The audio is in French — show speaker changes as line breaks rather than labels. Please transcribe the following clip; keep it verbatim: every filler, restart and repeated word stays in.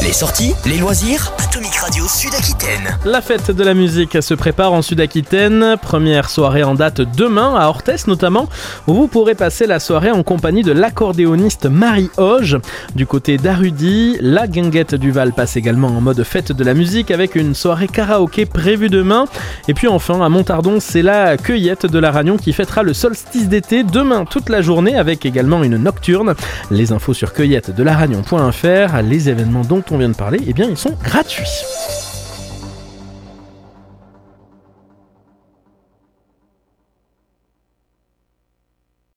Les sorties, les loisirs, Atomic Radio Sud-Aquitaine.
La fête de la musique se prépare en Sud-Aquitaine. Première soirée en date demain, à Orthès notamment, où vous pourrez passer la soirée en compagnie de l'accordéoniste Marie Hoge. Du côté d'Arudy, la Guinguette du Val passe également en mode fête de la musique avec une soirée karaoké prévue demain. Et puis enfin, à Montardon, c'est la cueillette de la Ragnon qui fêtera le solstice d'été demain toute la journée avec également une nocturne. Les infos sur cueillette de la ragnon point f r. Les événements dont on vient de parler, eh bien, ils sont gratuits.